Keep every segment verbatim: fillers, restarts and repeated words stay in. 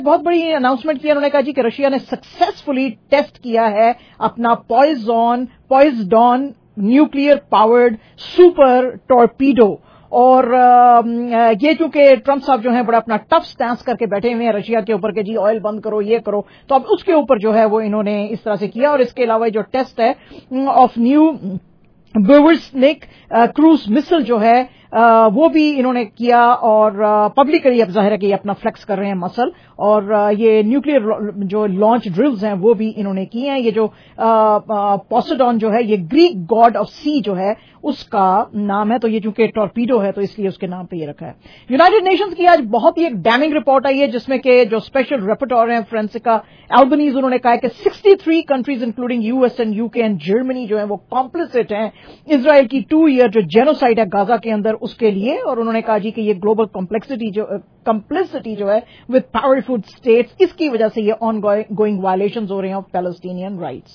بہت بڑی اناؤنسمنٹ کیا، انہوں نے کہا جی کہ رشیا نے سکسیسفلی ٹیسٹ کیا ہے اپنا Poseidon Poseidon nuclear powered super torpedo, اور یہ چونکہ ٹرمپ صاحب جو ہیں بڑا اپنا ٹف سٹانس کر کے بیٹھے ہوئے ہیں رشیا کے اوپر کہ جی آئل بند کرو یہ کرو، تو اب اس کے اوپر جو ہے وہ انہوں نے اس طرح سے کیا. اور اس کے علاوہ جو ٹیسٹ ہے آف نیو بیورسنک کروز مسل جو ہے وہ بھی انہوں نے کیا، اور پبلکلی اب ظاہر ہے کہ یہ اپنا فلیکس کر رہے ہیں مسل، اور یہ نیوکلیئر جو لانچ ڈرلز ہیں وہ بھی انہوں نے کی ہیں. یہ جو پوسیڈون جو ہے یہ گریک گاڈ آف سی جو ہے اس کا نام ہے، تو یہ چونکہ ٹورپیڈو ہے تو اس لیے اس کے نام پہ یہ رکھا ہے. یونائیٹڈ نیشنز کی آج بہت ہی ایک ڈیمنگ رپورٹ آئی ہے جس میں کہ جو اسپیشل رپورٹر ہیں فرانسیسکا البنیز، انہوں نے کہا ہے کہ sixty three countries including U S and U K and Germany جو ہے وہ کمپلسٹ ہیں اسرائیل کی ٹو ایئر جو جینوسائڈ ہے غزہ کے اندر اس کے لیے. اور انہوں نے کہا جی کہ یہ گلوبل کمپلیکسٹی جو کمپلسٹی جو ہے وتھ پاورفل اسٹیٹس، اس کی وجہ سے یہ آن گوئنگ وائلیشنز ہو رہے ہیں آف پیلسٹینین رائٹس.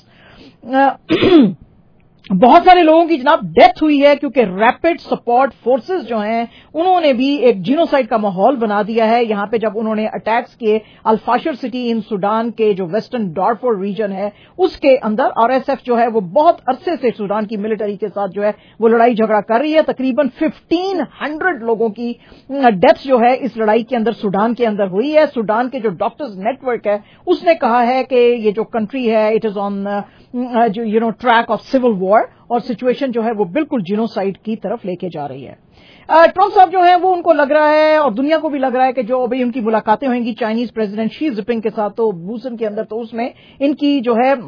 بہت سارے لوگوں کی جناب ڈیتھ ہوئی ہے کیونکہ ریپڈ سپورٹ فورسز جو ہیں انہوں نے بھی ایک جینوسائڈ کا ماحول بنا دیا ہے یہاں پہ، جب انہوں نے اٹیکس کیے الفاشر سٹی ان سوڈان کے جو ویسٹرن ڈارفور ریجن ہے اس کے اندر. آر ایس ایف جو ہے وہ بہت عرصے سے سوڈان کی ملٹری کے ساتھ جو ہے وہ لڑائی جھگڑا کر رہی ہے. تقریباً ففٹین ہنڈریڈ لوگوں کی ڈیتھ جو ہے اس لڑائی کے اندر سوڈان کے اندر ہوئی ہے. سوڈان کے جو ڈاکٹرز نیٹ ورک ہے اس نے کہا ہے کہ یہ جو کنٹری ہے it is on you know track of civil war, اور سچویشن جو ہے وہ بالکل جینوسائڈ کی طرف لے کے جا رہی ہے. ٹرمپ صاحب جو ہیں وہ ان کو لگ رہا ہے اور دنیا کو بھی لگ رہا ہے کہ جو ابھی ان کی ملاقاتیں ہوئیں گی چائنیز پریزیڈنٹ شی جن کے ساتھ تو بوسن کے اندر، تو اس میں ان کی جو ہے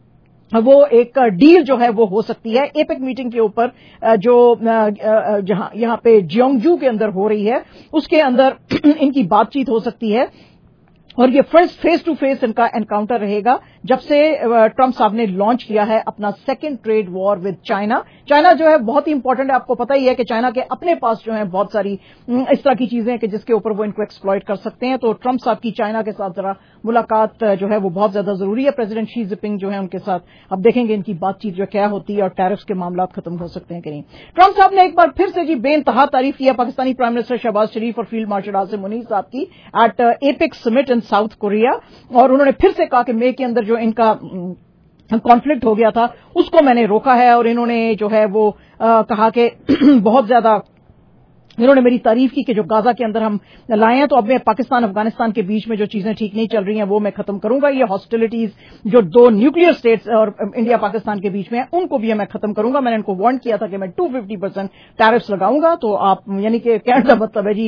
وہ ایک ڈیل جو ہے وہ ہو سکتی ہے. ایپیک میٹنگ کے اوپر جو جہاں یہاں پہ جیونگجو کے اندر ہو رہی ہے اس کے اندر ان کی بات چیت ہو سکتی ہے، اور یہ فرسٹ فیس ٹو فیس ان کا انکاؤنٹر رہے گا جب سے ٹرمپ صاحب نے لانچ کیا ہے اپنا second trade war with China. China جو ہے بہت ہی امپورٹنٹ ہے، آپ کو پتہ ہی ہے کہ چائنا کے اپنے پاس جو ہے بہت ساری اس طرح کی چیزیں کہ جس کے اوپر وہ ان کو ایکسپلائٹ کر سکتے ہیں. تو ٹرمپ صاحب کی چائنا کے ساتھ ذرا ملاقات جو ہے وہ بہت زیادہ ضروری ہے. پریزیڈنٹ شی جن جو ہے ان کے ساتھ اب دیکھیں گے ان کی بات چیت جو کیا ہوتی ہے اور ٹیرفس کے معاملات ختم ہو سکتے ہیں کہ نہیں. ٹرمپ صاحب نے ایک بار پھر سے جی بے انتہا تعریف کیا پاکستانی پرائم منسٹر شہباز شریف اور فیلڈ مارشل عاصم منیر صاحب کی at APEC summit in South Korea, اور انہوں نے پھر سے کہا کہ مے کے اندر جو ان کا کانفلکٹ ہو گیا تھا اس کو میں نے روکا ہے، اور انہوں نے جو ہے وہ کہا کہ بہت زیادہ انہوں نے میری تعریف کی کہ جو غزہ کے اندر ہم لائے ہیں تو اب میں پاکستان افغانستان کے بیچ میں جو چیزیں ٹھیک نہیں چل رہی ہیں وہ میں ختم کروں گا. یہ ہاسٹیلٹیز جو دو نیوکلیئر اسٹیٹس اور انڈیا پاکستان کے بیچ میں ہیں ان کو بھی میں ختم کروں گا. میں نے ان کو وارن کیا تھا کہ میں ٹو ففٹی پرسینٹ ٹیرفس لگاؤں گا. تو آپ یعنی کہ کہنے کا مطلب ہے جی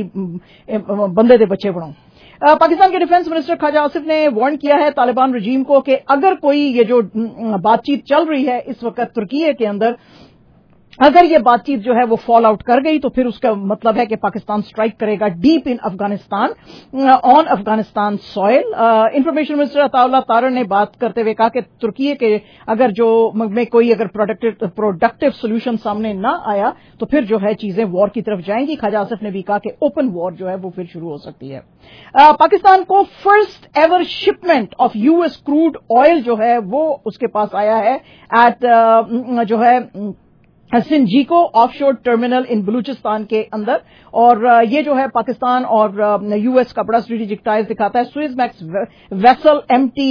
بندے دے بچے بڑھاؤں. پاکستان کے ڈیفنس منسٹر خواجہ آصف نے وارن کیا ہے طالبان رجیم کو کہ اگر کوئی یہ جو بات چیت چل رہی ہے اس وقت ترکی کے اندر، اگر یہ بات چیت جو ہے وہ فال آؤٹ کر گئی تو پھر اس کا مطلب ہے کہ پاکستان سٹرائک کرے گا deep in Afghanistan on Afghanistan soil. Information minister Attaullah Tarar نے بات کرتے ہوئے کہا کہ ترکی کے اگر جو میں کوئی اگر پروڈکٹیو سولوشن سامنے نہ آیا تو پھر جو ہے چیزیں وار کی طرف جائیں گی. خواجہ آصف نے بھی کہا کہ اوپن وار جو ہے وہ پھر شروع ہو سکتی ہے. پاکستان کو first ever shipment of U S crude oil جو ہے وہ اس کے پاس آیا ہے ایٹ جو ہے سنجیکو offshore terminal in Balochistan کے اندر، اور یہ جو ہے پاکستان اور یو ایس کا بڑا اسٹریٹجک ٹائز دکھاتا ہے. Suezmax vessel M T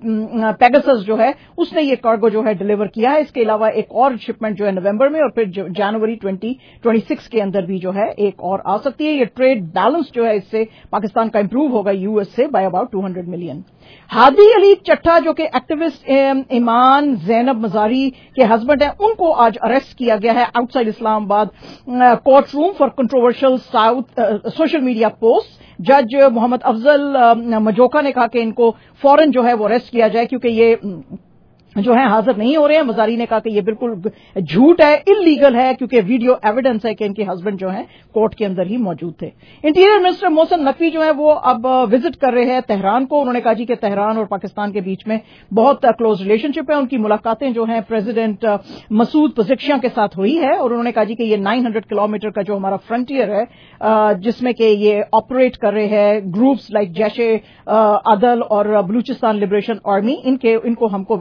Pegasus جو ہے اس نے یہ کارگو جو ہے ڈلیور کیا ہے. اس کے علاوہ ایک اور شپمنٹ جو ہے نومبر میں اور پھر جنوری ٹوئنٹی ٹوئنٹی سکس کے اندر بھی جو ہے ایک اور آ سکتی ہے. یہ ٹریڈ بیلنس جو ہے اس سے پاکستان کا امپروو ہوگا یو ایس سے buy about two hundred million. Hadi Ali Chattha جو کہ ایکٹیوسٹ ایمان زینب مزاری کے ہسبینڈ ہیں ان کو آج اریسٹ کیا گیا ہے out side Islamabad courtroom for controversial south social media post. جج محمد افضل مجوکا نے کہا کہ ان کو فوراً جو ہے وہ اریسٹ کیا جائے کیونکہ یہ جو ہے حاضر نہیں ہو رہے ہیں. مزاری نے کہا کہ یہ بالکل جھوٹ ہے، انلیگل ہے، کیونکہ ویڈیو ایویڈنس ہے کہ ان کے ہسبینڈ جو ہیں کورٹ کے اندر ہی موجود تھے. انٹیریئر منسٹر محسن نقوی جو ہے وہ اب وزٹ کر رہے ہیں تہران کو. انہوں نے کہا جی کہ تہران اور پاکستان کے بیچ میں بہت کلوز ریلیشن شپ ہے. ان کی ملاقاتیں جو ہیں پریزیڈنٹ مسعود پزیکشن کے ساتھ ہوئی ہے، اور انہوں نے کہا جی کہ یہ نائن ہنڈریڈ کلو میٹر کا جو ہمارا فرنٹیئر ہے جس میں کہ یہ آپریٹ کر رہے ہیں گروپس لائک جیش عدل اور بلوچستان لبریشن آرمی، ان کے ان کو ہم کو ہیڈ آن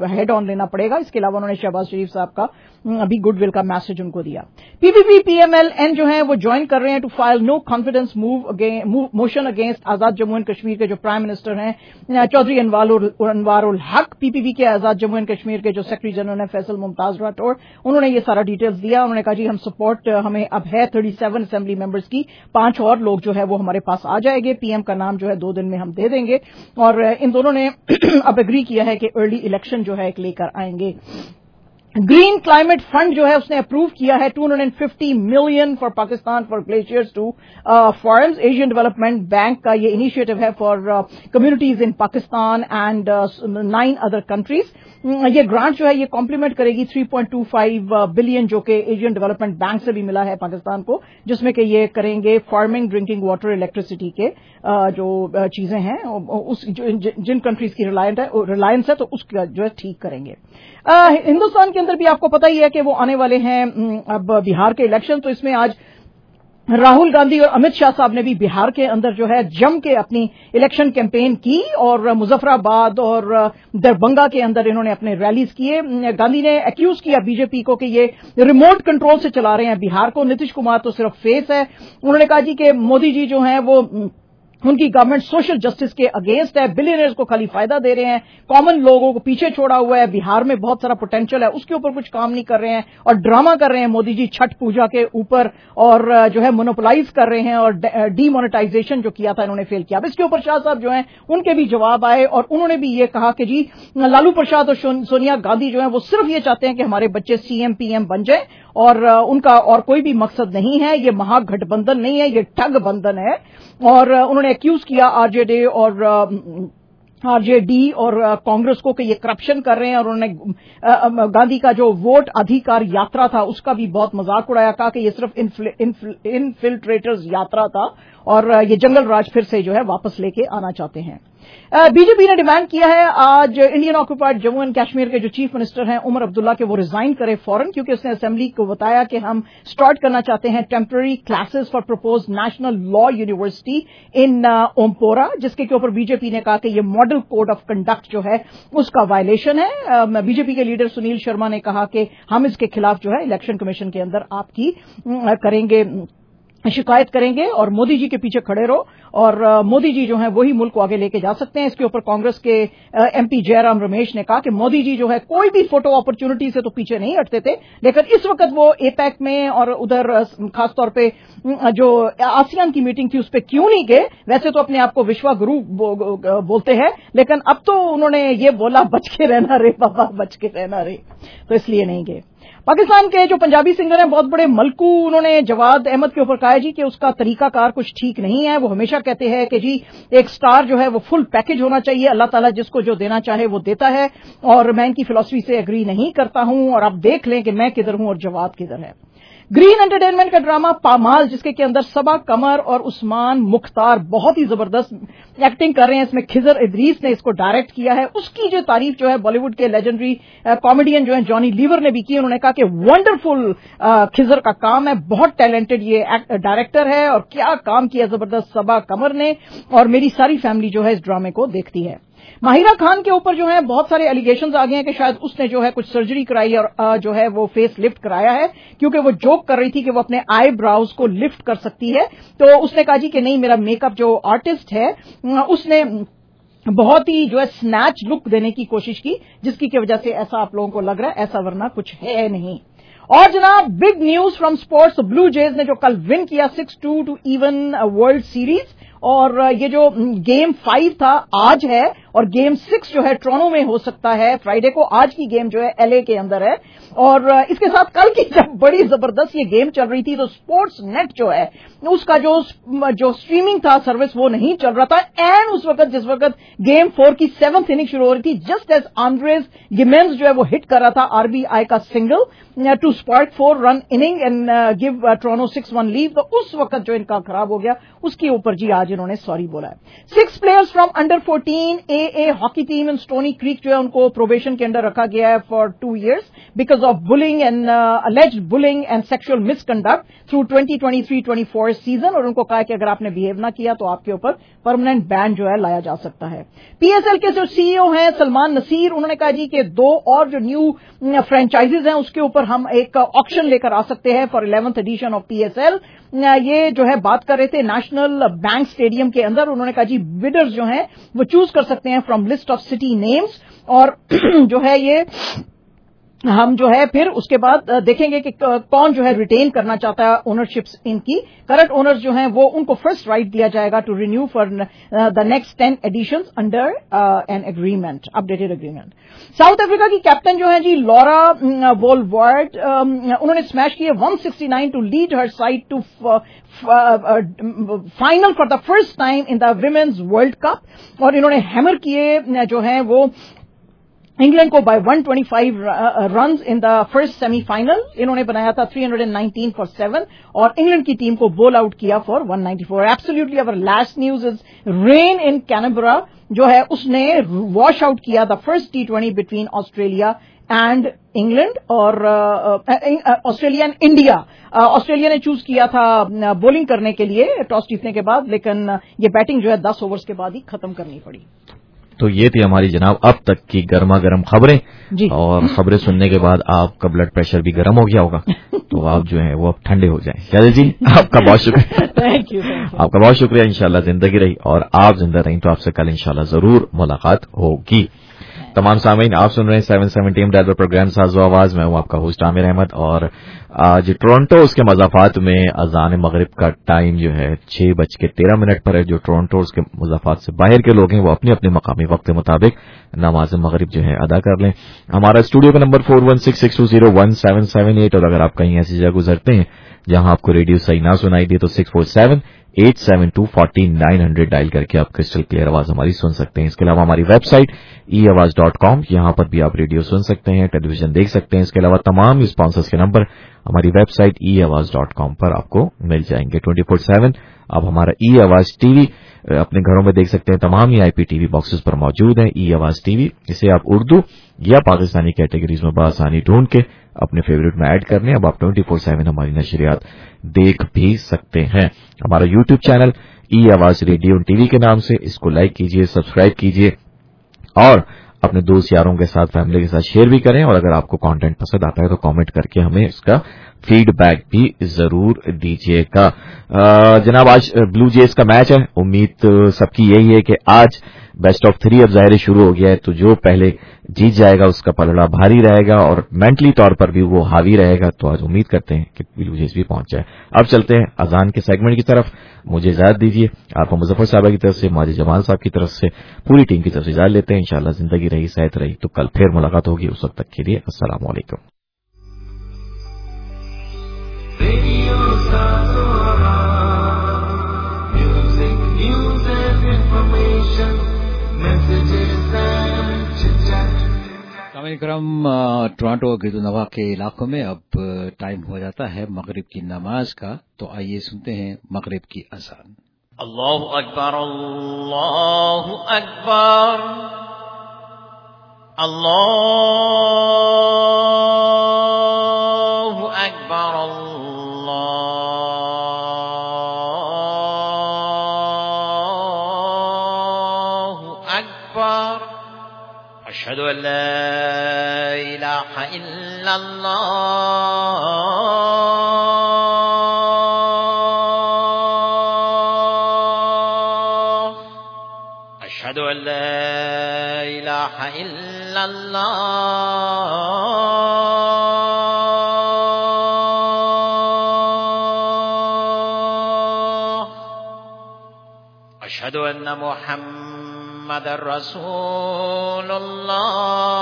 एक्शन लेना पड़ेगा। इसके अलावा उन्होंने शहबाज शरीफ साहब का अभी गुडविल का मैसेज उनको दिया। पीपीपी पीएमएलएन जो है वो ज्वाइन कर रहे हैं to file no confidence move motion against Azad Jammu and Kashmir के जो प्राइम मिनिस्टर हैं चौधरी अनवार उल हक। पीपीपी के आजाद जम्मू एंड कश्मीर के जो सेक्रेटरी जनरल हैं फैसल मुमताज राठौर, उन्होंने ये सारा डिटेल्स दिया। उन्होंने कहा जी हम सपोर्ट हमें अब है सैंतीस असेंबली मेंबर्स की, पांच और लोग जो है वो हमारे पास आ जाएंगे, पीएम का नाम जो है दो दिन में हम दे देंगे। और इन दोनों ने अब एग्री किया है कि अर्ली इलेक्शन जो है लेकर आएंगे। ग्रीन क्लाइमेट फंड जो है उसने अप्रूव किया है two hundred fifty million for Pakistan for glaciers to forest. Asian development bank का ये इनिशिएटिव है for communities in Pakistan and nine other countries. ये ग्रांट जो है ये कॉम्प्लीमेंट करेगी three point two five billion जो कि एशियन डेवलपमेंट बैंक से भी मिला है पाकिस्तान को, जिसमें कि ये करेंगे फार्मिंग, ड्रिंकिंग वाटर, इलेक्ट्रिसिटी के uh, जो uh, चीजें हैं उस जिन कंट्रीज की रिलायंस है रिलायंस है तो उसका जो है ठीक करेंगे। uh, हिंदुस्तान के अंदर भी आपको पता ही है कि वो आने वाले हैं अब बिहार के इलेक्शन, तो इसमें आज राहुल गांधी और अमित शाह साहब ने भी बिहार के अंदर जो है जम के अपनी इलेक्शन कैंपेन की और मुजफ्फराबाद और दरभंगा के अंदर इन्होंने अपने रैलीज किए। गांधी ने एक्यूज किया बीजेपी को कि ये रिमोट कंट्रोल से चला रहे हैं बिहार को, नीतीश कुमार तो सिर्फ फेस है। उन्होंने कहा जी कि मोदी जी जो हैं वो उनकी गवर्नमेंट सोशल जस्टिस के अगेंस्ट है, बिलियनर्स को खाली फायदा दे रहे हैं, कॉमन लोगों को पीछे छोड़ा हुआ है, बिहार में बहुत सारा पोटेंशियल है उसके ऊपर कुछ काम नहीं कर रहे हैं और ड्रामा कर रहे हैं मोदी जी छठ पूजा के ऊपर और जो है मोनोपोलाइज कर रहे हैं और डीमोनेटाइजेशन जो किया था इन्होंने फेल किया। अब इसके ऊपर शाह साहब जो है उनके भी जवाब आए और उन्होंने भी ये कहा कि जी लालू प्रसाद और सोनिया गांधी जो है वो सिर्फ ये चाहते हैं कि हमारे बच्चे सीएम पीएम बन जाए और उनका और कोई भी मकसद नहीं है, ये महागठबंधन नहीं है, ये ठग बंधन है। और उन्होंने एक्यूज किया आरजेडी और आरजेडी और कांग्रेस को कि ये करप्शन कर रहे हैं और उन्होंने गांधी का जो वोट अधिकार यात्रा था उसका भी बहुत मजाक उड़ाया, कहा कि ये सिर्फ इनफिल्ट्रेटर्स यात्रा था और ये जंगल राज फिर से जो है वापस लेके आना चाहते हैं। बीजेपी ने डिमांड किया है आज Indian occupied Jammu and Kashmir के जो चीफ मिनिस्टर हैं उमर अब्दुल्ला के वो रिजाइन करे फौरन, क्योंकि उसने असेंबली को बताया कि हम स्टार्ट करना चाहते हैं temporary classes for propose national law university in Ompora, जिसके के ऊपर बीजेपी ने कहा कि ये मॉडल कोड ऑफ कंडक्ट जो है उसका वायलेशन है। बीजेपी के लीडर सुनील शर्मा ने कहा कि हम इसके खिलाफ जो है इलेक्शन कमीशन के अंदर आपकी करेंगे शिकायत करेंगे और मोदी जी के पीछे खड़े रहो और मोदी जी जो है वही मुल्क को आगे लेके जा सकते हैं। इसके ऊपर कांग्रेस के एमपी जयराम रमेश ने कहा कि मोदी जी जो है कोई भी फोटो अपॉर्चुनिटी से तो पीछे नहीं हटते थे, लेकिन इस वक्त वो एपैक में और उधर खासतौर पे जो आसियान की मीटिंग थी उस पर क्यों नहीं गए। वैसे तो अपने आप को विश्वा गुरु बोलते हैं, लेकिन अब तो उन्होंने ये बोला बच के रहना रे बाबा, बच के रहना रे, तो इसलिए नहीं गए। पाकिस्तान के जो पंजाबी सिंगर हैं बहुत बड़े मलकू, उन्होंने जवाद अहमद के ऊपर कहा जी कि उसका तरीकाकार कुछ ठीक नहीं है। वो हमेशा कहते हैं कि जी एक स्टार जो है वो फुल पैकेज होना चाहिए, अल्लाह ताला जिसको जो देना चाहे वो देता है और मैं इनकी फिलॉसफी से एग्री नहीं करता हूं और आप देख लें कि मैं किधर हूं और जवाद किधर है। ग्रीन एंटरटेनमेंट का ड्रामा पामाल, जिसके के अंदर सबा कमर और उस्मान मुख्तार बहुत ही जबरदस्त एक्टिंग कर रहे हैं, इसमें खिजर इदरीस ने इसको डायरेक्ट किया है। उसकी जो तारीफ जो है बॉलीवुड के लेजेंडरी कॉमेडियन जो है जॉनी लीवर ने भी की। उन्होंने कहा कि वंडरफुल खिजर का काम है, बहुत टैलेंटेड ये डायरेक्टर है और क्या काम किया जबरदस्त सबा कमर ने, और मेरी सारी फैमिली जो है इस ड्रामे को देखती है। माहिरा खान के ऊपर जो है बहुत सारे एलिगेशंस आ गए हैं कि शायद उसने जो है कुछ सर्जरी कराई और जो है वो फेस लिफ्ट कराया है, क्योंकि वो जोक कर रही थी कि वो अपने आई ब्राउज को लिफ्ट कर सकती है। तो उसने कहा जी कि नहीं, मेरा मेकअप जो आर्टिस्ट है उसने बहुत ही जो है स्नैच लुक देने की कोशिश की, जिसकी की वजह से ऐसा आप लोगों को लग रहा है, ऐसा वरना कुछ है नहीं। और जनाब big news from sports, Blue Jays ने जो कल विन किया six two to even World Series, और ये जो गेम फाइव था आज है और गेम सिक्स जो है टोरंटो में हो सकता है फ्राइडे को। आज की गेम जो है एलए के अंदर है और इसके साथ कल की जब बड़ी जबरदस्त ये गेम चल रही थी तो स्पोर्ट्स नेट जो है उसका जो जो स्ट्रीमिंग था सर्विस वो नहीं चल रहा था। एंड उस वक्त जिस वक्त गेम फोर की सेवंथ इनिंग शुरू हो रही थी, जस्ट एज आंद्रेस गिमेंस जो है वो हिट कर रहा था आरबीआई का single to spark four run inning and give Toronto six one lead, तो उस वक्त जो इनका खराब हो गया उसके ऊपर जी आज जिन्होंने सॉरी बोला है। Six players from under fourteen A A hockey team in Stoney Creek जो है उनको प्रोबेशन के अंडर रखा गया है for two years because of bullying and alleged bullying and sexual misconduct through twenty twenty three twenty four season, और उनको कहा कि अगर आपने बिहेव ना किया तो आपके ऊपर परमानेंट बैन जो है लाया जा सकता है। पीएसएल के जो सीईओ हैं सलमान नसीर, उन्होंने कहा जी कि दो और जो न्यू फ्रेंचाइजीज हैं उसके ऊपर हम एक ऑक्शन लेकर आ सकते हैं for eleventh edition of PSL. ये जो है बात कर रहे थे नेशनल बैंक स्टेडियम के अंदर। उन्होंने कहा जी बिडर्स जो हैं वो चूज कर सकते हैं from list of city names, और जो है ये हम जो है फिर उसके बाद देखेंगे कि कौन जो है रिटेन करना चाहता है ओनरशिप्स इनकी। करंट ओनर्स जो हैं वो उनको फर्स्ट राइट दिया जाएगा to renew for the next ten editions under an agreement, updated agreement. South Africa की कैप्टन जो है जी लॉरा वोलवर्ड, उन्होंने स्मैश किए one sixty nine to lead her side to final for the first time in the women's world cup, और इन्होंने hammer किए जो है वो इंग्लैंड को by one twenty five runs in the first semifinal. इन्होंने बनाया था थ्री नाइनटीन फॉर सेवन, और इंग्लैंड की टीम को बोल आउट किया for one ninety four. Absolutely our last news is rain in Canberra जो है उसने वॉश आउट किया the first T twenty between Australia and England, और ऑस्ट्रेलिया एंड इंडिया। ऑस्ट्रेलिया ने चूज किया था बॉलिंग करने के लिए टॉस जीतने के बाद, लेकिन ये बैटिंग जो है दस ओवर्स के बाद ही खत्म करनी पड़ी। तो ये थी हमारी जनाब अब तक की गर्मा गर्म खबरें, और खबरें सुनने के बाद आपका ब्लड प्रेशर भी गर्म हो गया होगा तो आप जो है वो अब ठंडे हो जाएं। चलिए जी, आपका बहुत शुक्रिया। थैंक यू आपका बहुत शुक्रिया। इंशाल्लाह जिंदगी रही और आप जिंदा रहीं तो आपसे कल इंशाल्लाह जरूर मुलाकात होगी। तमाम सामीन, आप सुन रहे हैं seven seventy AM dial program साज़ो आवाज। मैं हूं आपका होस्ट आमिर अहमद, और आज टोरंटो उसके मज़ाफात में अज़ान मगरिब का टाइम जो है छह बज के तेरह मिनट पर है। जो टोरंटो उसके मज़ाफात से बाहर के लोग हैं वो अपने अपने मकामी वक्त के मुताबिक नमाज मगरिब जो है अदा कर लें। हमारा स्टूडियो का number four one six six two zero one seven seven eight, और अगर आप कहीं ऐसी जगह गुजरते हैं जहां आपको रेडियो सही ना सुनाई दे तो six four seven eight seven two forty nine hundred dial करके आप क्रिस्टल क्लियर आवाज हमारी सुन सकते हैं। इसके अलावा हमारी वेबसाइट ई आवाज डॉट कॉम, यहां पर भी आप रेडियो सुन सकते हैं, टेलीविजन देख सकते हैं। इसके अलावा तमाम स्पॉन्सर्स के नंबर हमारी वेबसाइट ई आवाज डॉट कॉम पर आपको मिल जाएंगे। ट्वेंटी फोर सेवन आप हमारा ई आवाज टीवी अपने घरों में देख सकते हैं। तमाम ही आईपी टीवी बॉक्सेस पर मौजूद है ई आवाज टीवी। इसे आप उर्दू या पाकिस्तानी कैटेगरीज में बआसानी ढूंढ के अपने फेवरेट में ऐड करने अब आप ट्वेंटी फोर सेवन हमारी नशरियात देख भी सकते हैं। हमारा यूट्यूब चैनल ई आवाज रेडियो टीवी के नाम से, इसको लाइक कीजिए, सब्सक्राइब कीजिए, और अपने दोस्त यारों के साथ, फैमिली के साथ शेयर भी करें। और अगर आपको कंटेंट पसंद आता है तो कमेंट करके हमें इसका फीडबैक भी जरूर दीजिएगा। जनाब आज ब्लू जेज का मैच है, उम्मीद सबकी यही है कि आज बेस्ट ऑफ थ्री अब ज़ाहिर शुरू हो गया है, तो जो पहले जीत जाएगा उसका पलड़ा भारी रहेगा और मेंटली तौर पर भी वो हावी रहेगा। तो आज उम्मीद करते हैं कि ब्लू जेज भी पहुंच जाए। अब चलते हैं अजान के सेगमेंट की तरफ। मुझे इजाजत दीजिए, आपको मुजफ्फर साहब की तरफ से, माजी जमाल साहब की तरफ से, पूरी टीम की तरफ से इजाजत लेते हैं। इंशाल्लाह जिंदगी रही, सेहत रही तो कल फिर मुलाकात होगी। उस वक्त तक के लिए अस्सलाम वालेकुम। कार्यक्रम टोरंटो गिरदुनवा के इलाकों में अब टाइम हो जाता है मगरिब की नमाज का, तो आइए सुनते हैं मगरिब की अज़ान। अल्लाहु अकबर, अल्लाहु अकबर, अल्लाहु अकबर, अल्लाहु अकबर। अशहदु अल्ला इलाहा इल्लल्लाह, अशहदु अल्ला इलाहा इल्लल्लाह, अशहदु अन्ना मुहम्मदर रसूलुल्लाह,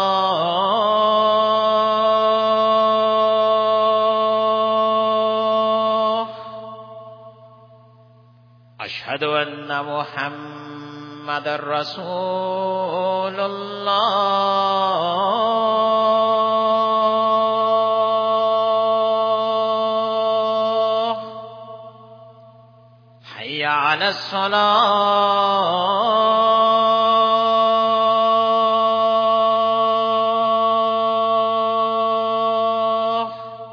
अशहदु अन्ना मुहम्मदर रसूलुल्लाह, हय्या على الصلاة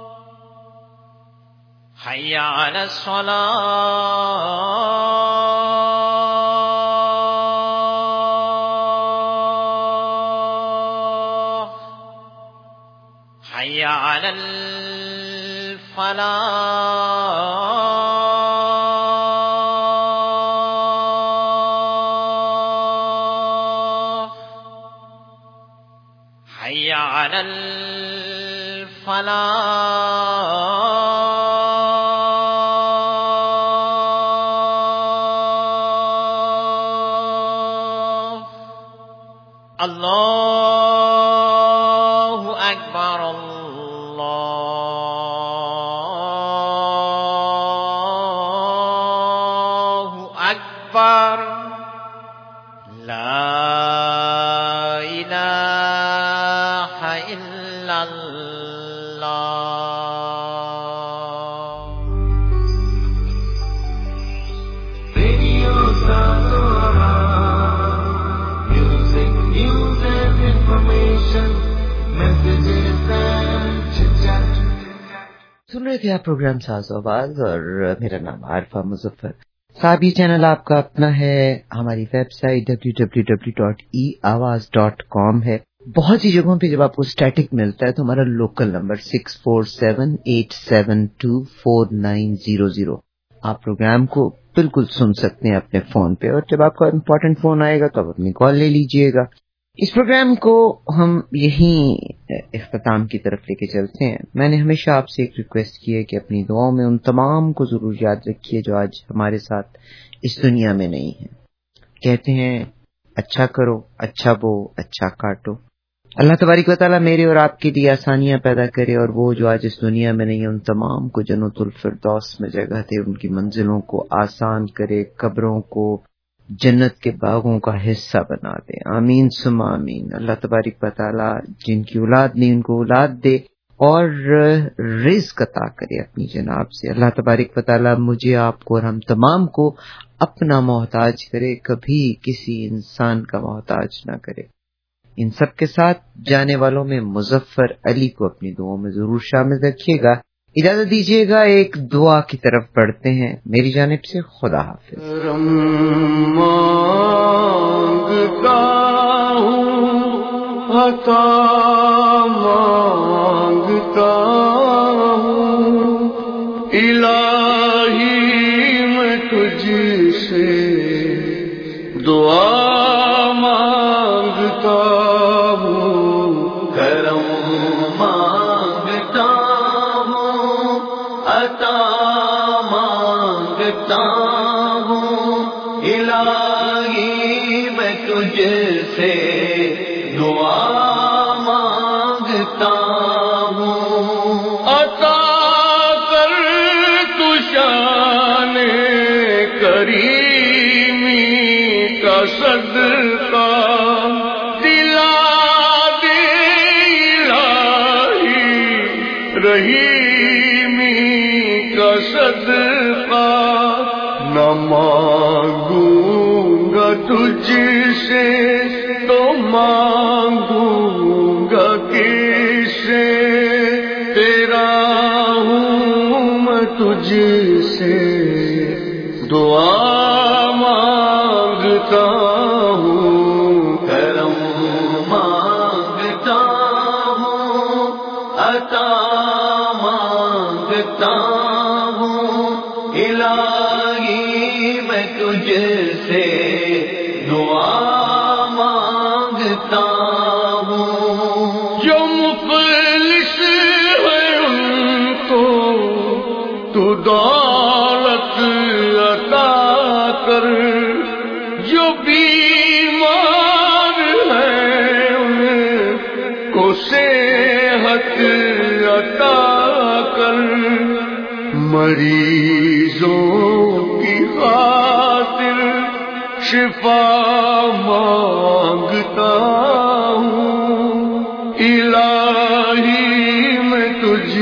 حي على الصلاة حي على الفلاح حي على الفلاح الله أكبر الله أكبر لا إله إلا الله. Radio Sahara, music, news and information, messages and chit-chat. सुन रहे थे आप प्रोग्राम साज आवाज और मेरा नाम आरिफा मुजफ्फर साहब। ये चैनल आपका अपना है, हमारी website W W W dot e Awaz dot com है। बहुत सी जगहों पे जब आपको स्टैटिक मिलता है तो हमारा local number six four seven eight seven two four nine zero zero, आप प्रोग्राम को बिल्कुल सुन सकते हैं अपने फोन पे, और जब आपका इम्पोर्टेंट फोन आएगा तो आप अपनी कॉल ले लीजिएगा। इस प्रोग्राम को हम यहीं इख्तिताम की तरफ लेके चलते हैं। मैंने हमेशा आपसे एक रिक्वेस्ट की है कि अपनी दुआओं में उन तमाम को जरूर याद रखिए जो आज हमारे साथ इस दुनिया में नहीं है। कहते हैं अच्छा करो, अच्छा बो, अच्छा काटो। अल्लाह तबारिक व तआला मेरे और आपके लिए आसानियां पैदा करे, और वो जो आज इस दुनिया में नहीं है उन तमाम को जन्नतुल फिरदौस में जगह दे, उनकी मंजिलों को आसान करे, कब्रों को जन्नत के बागों का हिस्सा बना दे। आमीन सुम्मा आमीन। अल्लाह तबारिक व तआला जिनकी औलाद नहीं उनको औलाद दे और रिज़्क अता करे अपनी जनाब से। अल्लाह तबारिक व तआला मुझे, आपको और हम तमाम को अपना मोहताज करे, कभी किसी इंसान का मोहताज ना करे। इन सब के साथ जाने वालों में मुजफ्फर अली को अपनी दुआओं में जरूर शामिल रखिएगा। इजाजत दीजिएगा, एक दुआ की तरफ बढ़ते हैं मेरी जानिब से। खुदा हाफिज। मांगता हूँ अता मांगता हूँ इलाही मैं तुझसे दुआ मांगता हूँ, करम मांगता हूँ, अता मांगता हूँ इलाही मैं तुझसे दुआ मांगता हूँ। अता कर तू शाने करीमी का सदका दिला दे इलाही रहीमी का सदका। न मांगूंगा तुझसे तो मांगूंगा किससे, तेरा हूँ मैं तुझसे दुआ मांगता हूँ, करम मांगता हूँ, अता मांगता हूँ इलाही मैं तुझसे दुआ मांगता हूँ। जो मुफलिस है उनको तू दौलत अता कर, जो बीमार है उनको सेहत अता कर, मरीजों की खातिर शिफा मांगता हूँ इलाही मैं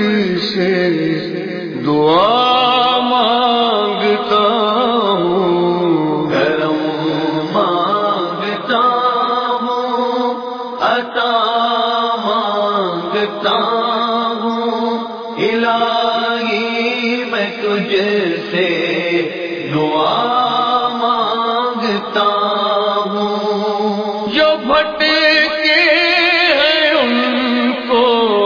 तुझसे दुआ मांगता हूँ। عطا مانگتا ہوں الہی میں تجھ سے دعا مانگتا ہوں جو بھٹکے ہیں ان کو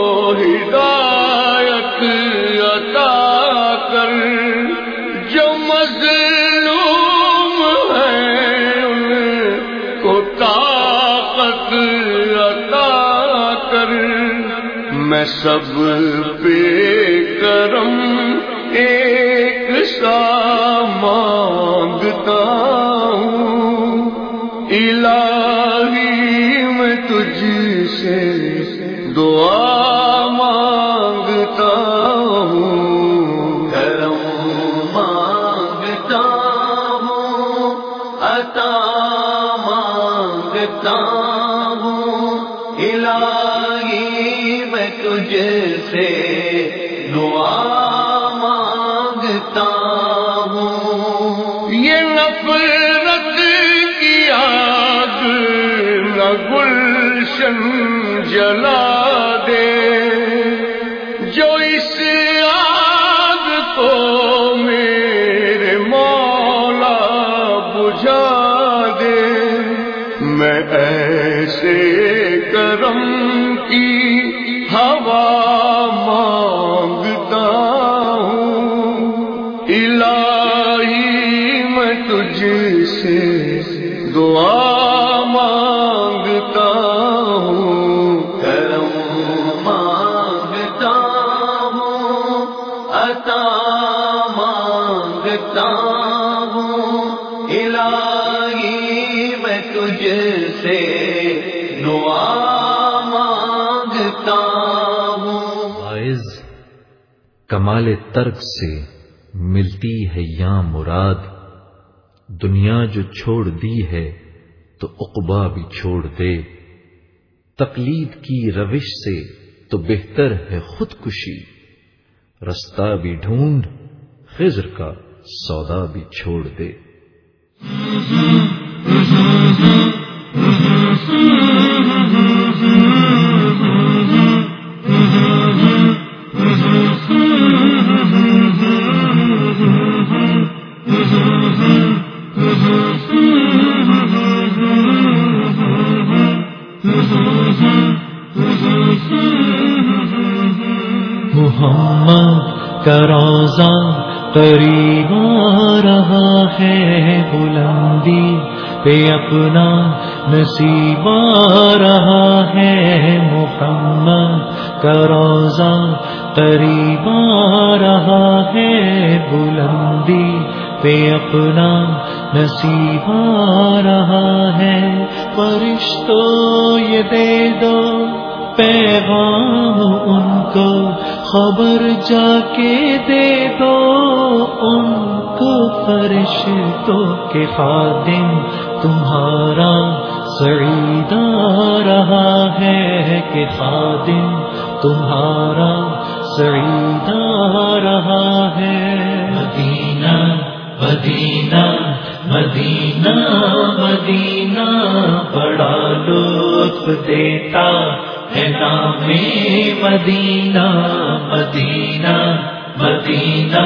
ہدایت عطا کر جو مظلوم ہیں ان کو طاقت عطا کر میں سب پہ کرم ایک سا مانگتا ہوں الہی میں تجھ سے دعا مانگتا ہوں کرم مانگتا ہوں عطا مانگتا ہوں الہی میں تجھ سے دعا مانگتا ہوں یہ نفرت کی آگ نہ گلشن جلا دے جو اس آگ کو میرے مولا بجھا دے میں ایسے کرم کی ہوا مانگتا ہوں الہی میں تجھ سے دعا مانگتا ہوں کرم مانگتا ہوں عطا مانگتا ہوں الہی میں تجھ سے دعا مانگتا ہوں فائز کمال ترک سے ملتی ہے یا مراد دنیا جو چھوڑ دی ہے تو عقبا بھی چھوڑ دے تقلید کی روش سے تو بہتر ہے خودکشی رستہ بھی ڈھونڈ خضر کا سودا بھی چھوڑ دے محمد کا روزہ قریب آ رہا ہے بلندی پہ اپنا نصیب آ رہا ہے محمد کا روزہ قریب آ رہا ہے بلندی پہ اپنا نصیب آ رہا ہے فرشتوں یہ دے دو پیغام ان کو خبر جا کے دے دو ان کو فرشتوں کے خادم تمہارا سعید آ رہا ہے کہ خادم تمہارا سعید آ رہا ہے مدینہ مدینہ مدینہ مدینہ بڑا لطف دیتا ہے نام مدینہ مدینہ مدینہ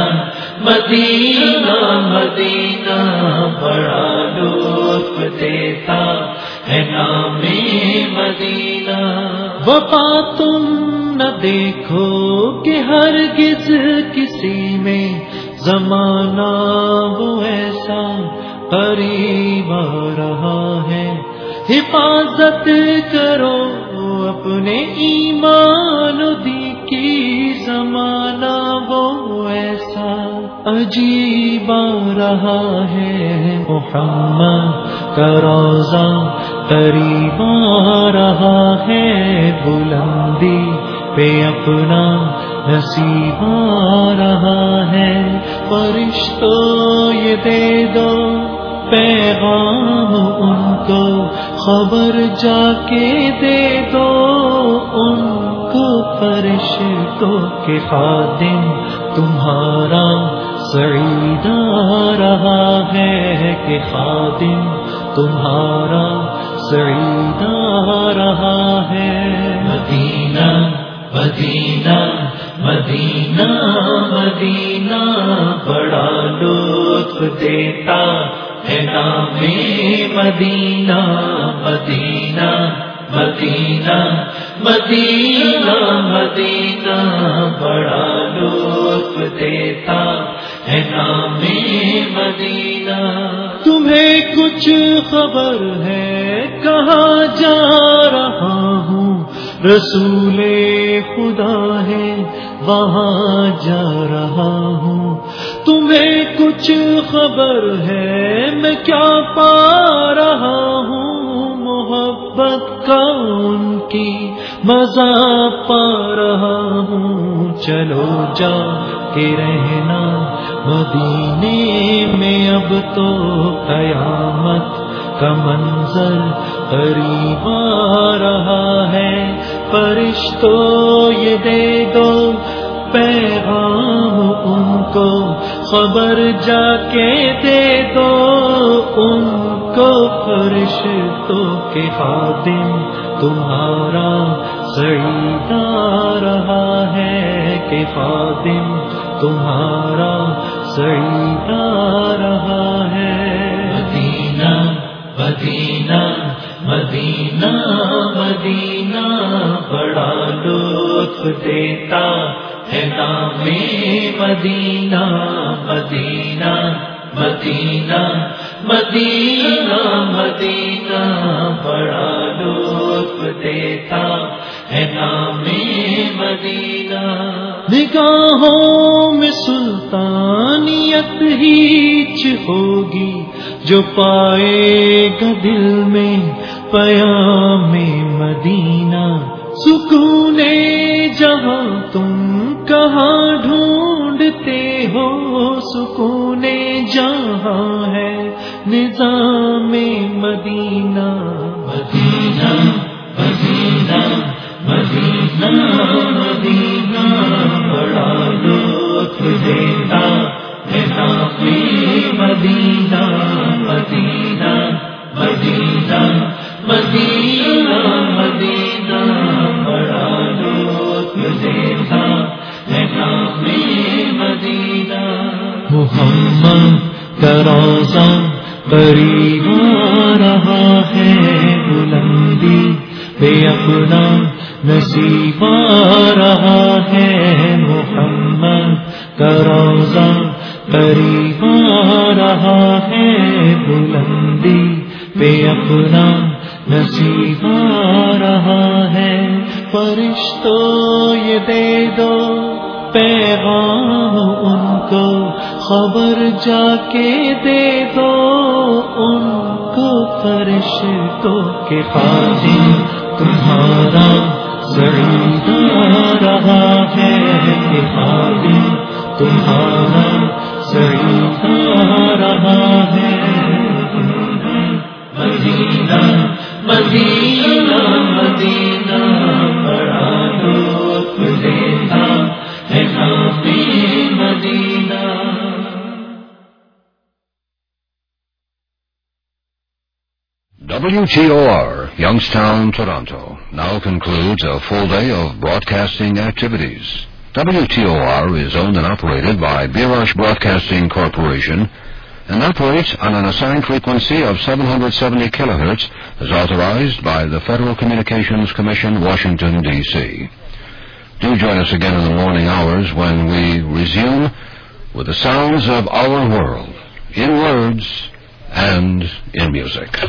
مدینہ مدینہ بڑا لطف دیتا ہے نام مدینہ وفا تم نہ دیکھو کہ ہرگز کسی میں زمانہ وہ ایسا قریب آ رہا ہے حفاظت کرو اپنے ایمان دی کی زمانہ وہ ایسا عجیب آ رہا ہے محمد کا روزہ قریب آ رہا ہے بلندی پہ اپنا نصیب آ رہا ہے فرشتوں یہ دے دو پیغام ان کو خبر جا کے دے دو ان کو فرشتوں کے خادم تمہارا سعید آ رہا ہے کہ خادم تمہارا سعید آ رہا ہے. مدینہ مدینہ مدینہ مدینہ بڑا لطف دیتا ہے نام مدینہ. مدینہ مدینہ مدینہ مدینہ بڑا لطف دیتا ہے نام مدینہ. تمہیں کچھ خبر ہے کہاں جا رہا ہوں؟ رسول خدا ہے وہاں جا رہا ہوں. تمہیں کچھ خبر ہے میں کیا پا رہا ہوں؟ محبت کا ان کی مزہ پا رہا ہوں. چلو جا کے رہنا مدینے میں اب تو قیامت کا منظر قریب آ رہا ہے. فرشتوں یہ دے دو پیغام ان کو، خبر جا کے دے دو ان کو. فرشتوں کے خادم تمہارا سعید آ رہا ہے کہ خادم تمہارا سعید آ رہا ہے. مدینہ مدینہ مدینہ مدینہ بڑا لطف دیتا ہے نام مدینہ. مدینہ مدینہ مدینہ مدینہ بڑا لطف دیتا ہے نام مدینہ. نگاہوں میں سلطانیت ہیچ ہوگی جو پائے گا دل میں پیام مدینہ. سکون جہاں تم کہاں ڈھونڈتے ہو؟ سکون جہاں ہے نظام مدینہ. مدینہ مدینہ مدینہ مدینہ بڑا لطف دیتا ہے نام مدینہ. مدینہ مدینہ مدینہ مدینہ بڑا لطف دیتا ہے نام مدینہ. محمد کا روضہ قریب آ رہا ہے، بلندی پہ اپنا نصیب آ رہا ہے. محمد کا روضہ قریب آ رہا ہے، بلندی پہ اپنا نصیب آ رہا ہے. فرشتوں یہ دے دو پیغام ان کو، خبر جا کے دے دو ان کو. فرشتوں کے خادم تمہارا سعید آ رہا ہے کہ خادم تمہارا سعید آ رہا ہے. مدینہ مدینہ مدینہ بڑا لطف دیتا ہے نام مدینہ. W T O R, Youngstown, Toronto, now concludes a full day of broadcasting activities. W T O R is owned and operated by Birash Broadcasting Corporation and operates on an assigned frequency of seven hundred seventy kilohertz as authorized by the Federal Communications Commission, Washington, D C Do join us again in the morning hours when we resume with the sounds of our world, in words and in music.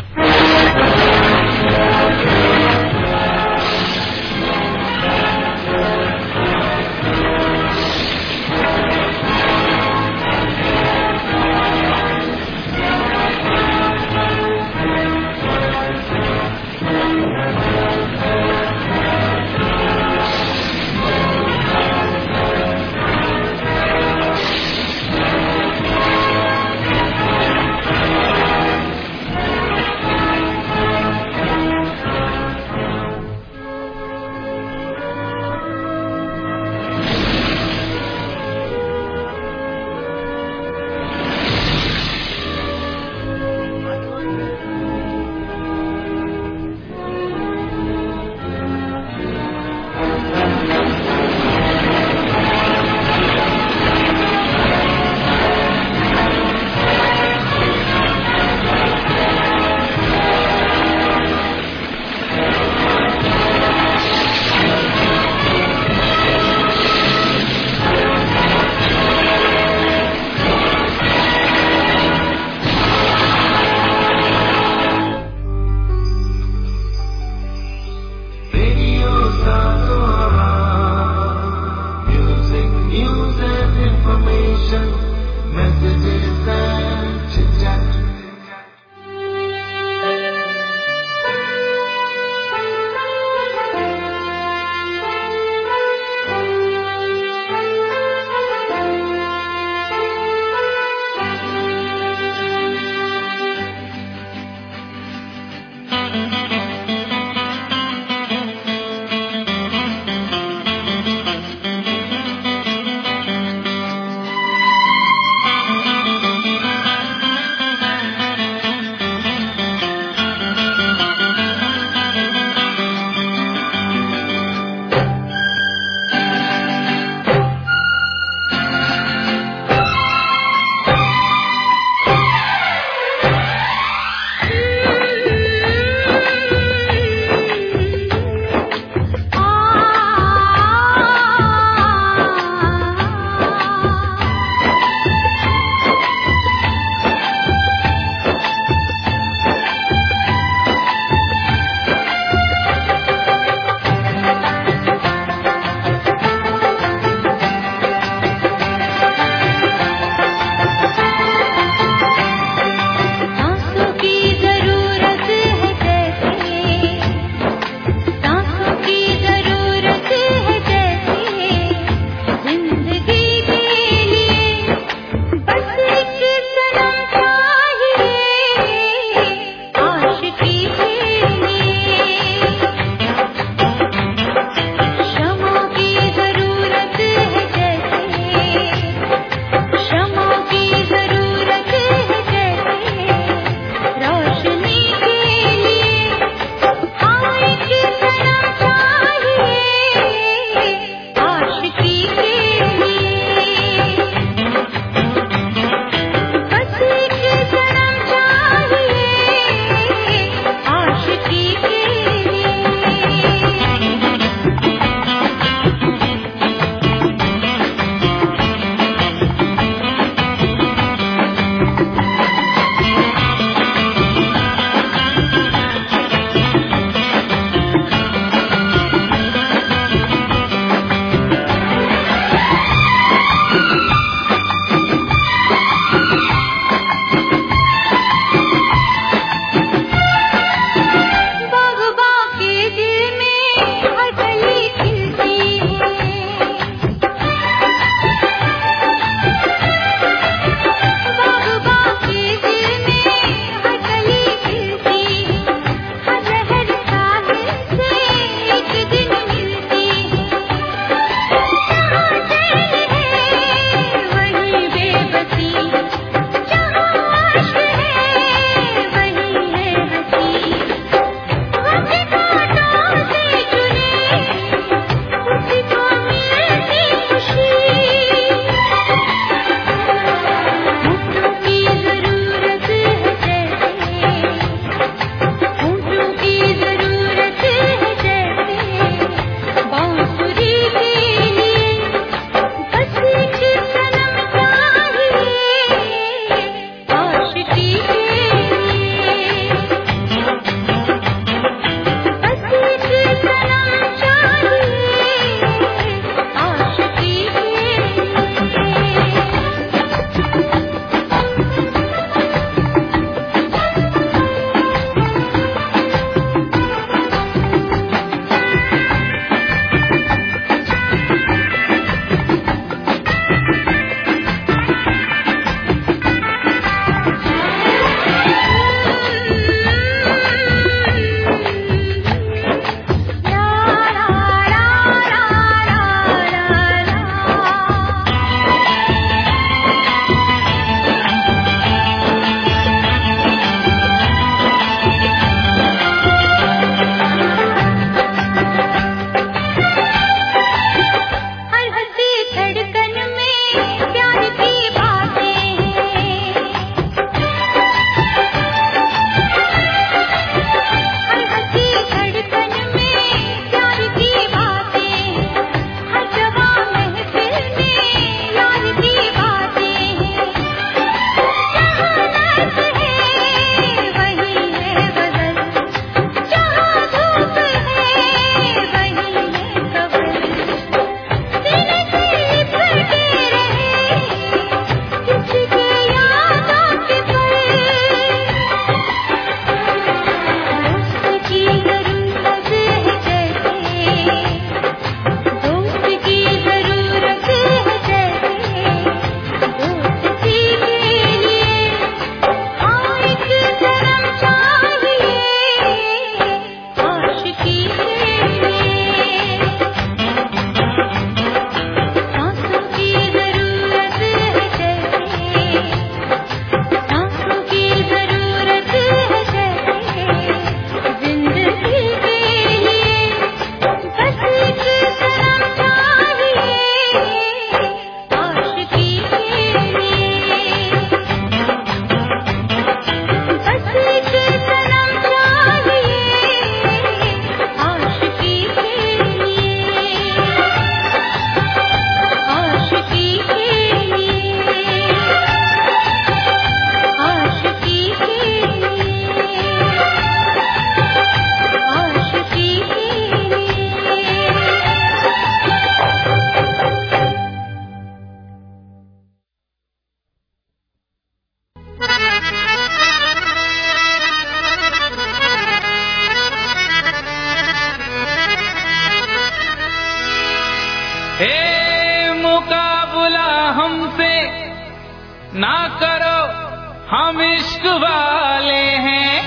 ना करो हम इश्क वाले हैं,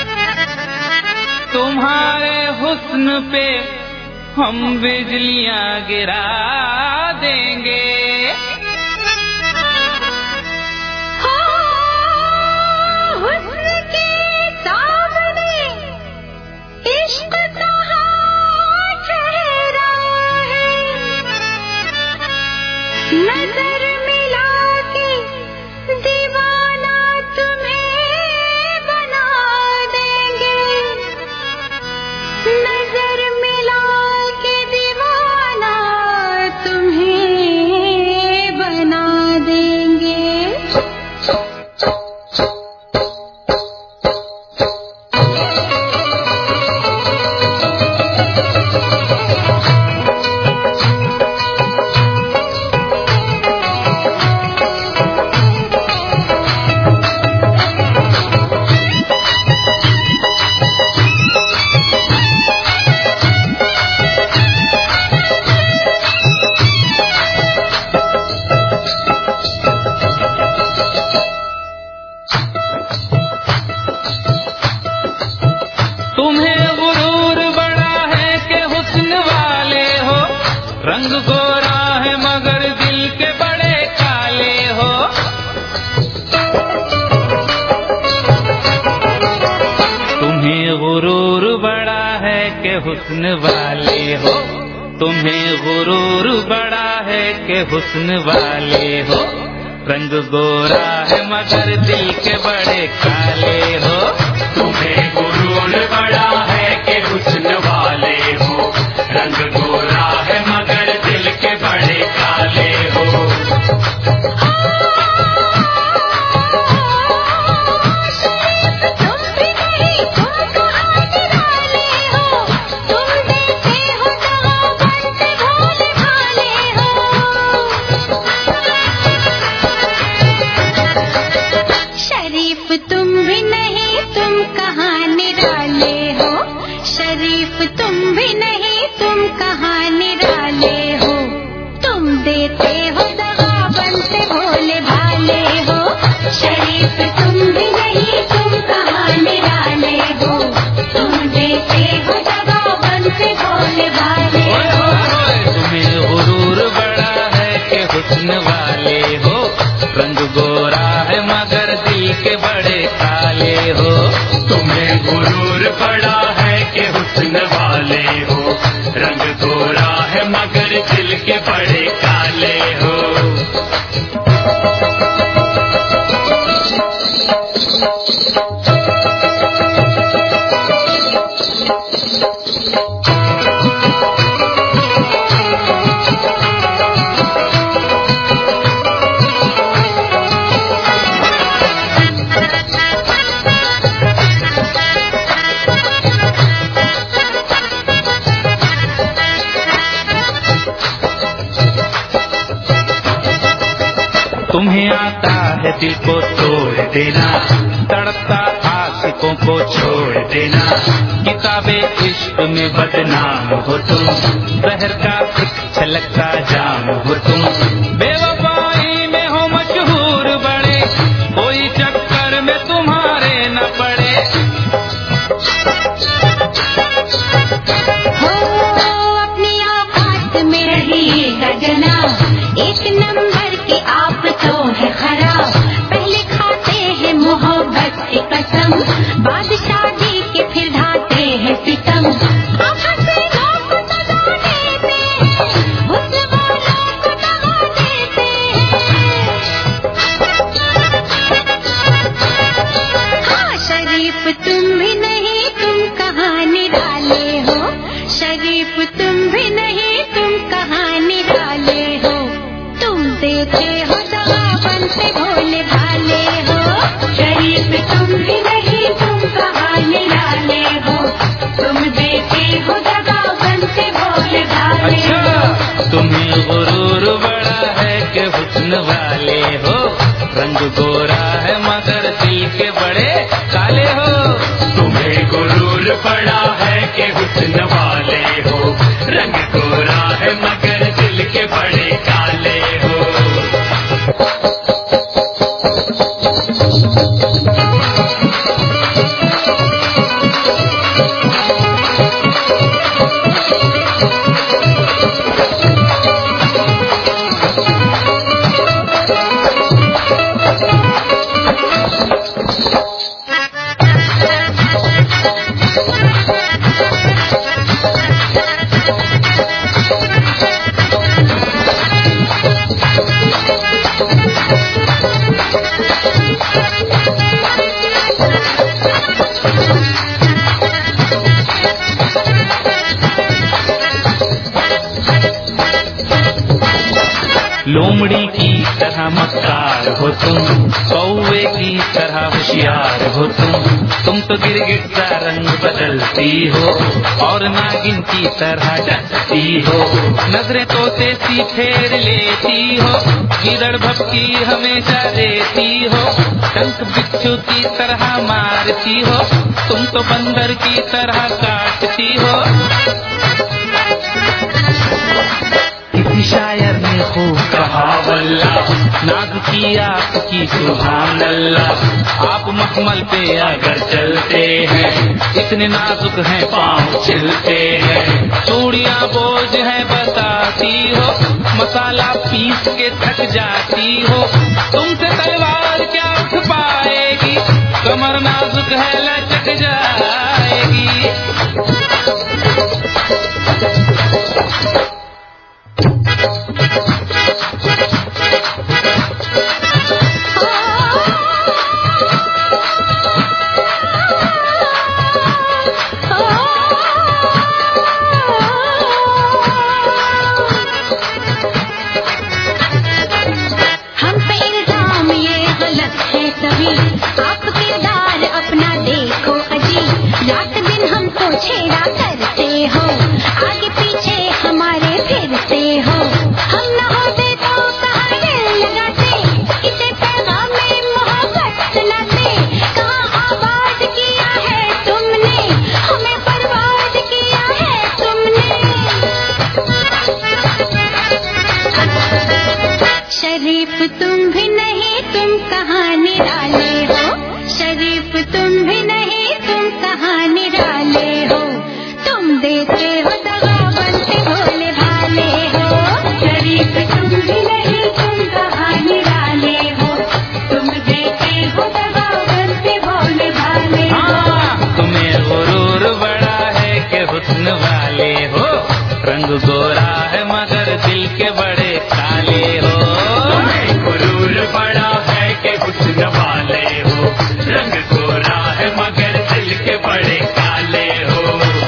तुम्हारे हुस्न पे हम बिजलियां गिरा देंगे। नजर मिला के दीवाना तुम्हें बना देंगे, नजर मिला के दीवाना तुम्हें बना देंगे। रंग गोरा है मगर दिल के बड़े काले हो, तुम्हें गुरूर बड़ा है कि हुस्न वाले हो, तुम्हें गुरूर बड़ा है कि हुस्न वाले हो। रंग गोरा है मगर दिल के बड़े काले हो, तुम्हें गुरूर बड़ा है कि हुस्न वाले हो। रंग गोरा है मगर दिल के बड़े काले हो। तुम भी नहीं तुम कहाँ निराले हो, तुम देखे हो जहाँ बनते भोले भाले हो। शरीफ तुम भी नहीं तुम कहाँ निराले हो, शरीफ तुम भी नहीं तुम कहाँ निराले हो। तुम देते हो दगा बनते भोले भाले हो, शरीफ तुम भी नहीं तुम कहाँ निराले हो। तुम देते हो दगा बनते भोले भाले हो। तुम्हें गुरूर बड़ा है कि हुस्न वाले हो, रंग गोरा है मगर दिल के बड़े काले हो। तुम्हें गुरूर बड़ा है कि हुस्न वाले हो, रंग गोरा है मगर दिल के बड़े काले हो। तुम्हें आता है दिल को तोड़ देना, तड़पता आशिकों को छोड़ देना। किताबे इश्क में बदनाम हो तुम, शहर का एक छलकता जाम हो तुम। बेवफाई में हो मशहूर बड़े, कोई चक्कर में तुम्हारे न पड़े। शरीफ तुम भी नहीं तुम कहाँ निराले हो, तुम देते हो दवा बनते भोले भाले हो। शरीफ तुम भी नहीं तुम कहाँ निराले हो, तुम देते हो दवा बनते भोले भाले हो। अच्छा तुम्हें गुरूर बड़ा है कि हुस्न वाले हो, रंग गोरा है मगर दिल के बड़े काले हो। तुम्हें गुरूर पड़ा है कि हुस्न वाले हो, रंग गोरा है मगर दिल के बड़े काले हो। लोमड़ी की तरह मक्कार हो तुम, कौवे की तरह होशियार हो तुम। तुम तो गिरगिट सा रंग बदलती हो और नागिन की तरह डरती हो। नजरें तोते सी फेर लेती हो, गिदड़ भपकी हमेशा देती हो। डंक बिच्छू की तरह मारती हो, तुम तो बंदर की तरह काटती हो। किसी शायर ने खूब कहा वल्ला, नाजुकी आपकी सुभान अल्लाह। आप मखमल पे अगर चलते हैं, इतने नाजुक हैं पाँव चलते हैं। चूड़ियाँ बोझ है बताती हो, मसाला पीस के थक जाती हो। तुमसे तलवार क्या उठ पाएगी, कमर नाजुक है लचक जाएगी। छेड़ा करते हो, आगे पीछे हमारे फिरते हो। हम न होते तो कहाँ दिल लगाते, इसे पैगाम में मोहब्बत सुनाते। कहाँ आबाद किया है तुमने, हमें बर्बाद किया है तुमने। शरीफ तुम भी नहीं तुम कहाँ निराले हो, शरीफ तुम भी नहीं तुम कहाँ निराले हो। तुम देते हो दगा बनते भोले भाले हो। शरीफ तुम भी नहीं तुम कहाँ निराले हो, तुम देते हो दगा बनते भोले भाले हो। हाँ, तुम्हें गुरूर बड़ा है कि हुस्न वाले हो, रंग गोरा है मगर दिल के बड़े काले हो। तुम्हें गुरूर बड़ा है कि हुस्न वाले हो, रंग गोरा है मगर दिल के बड़े काले हो।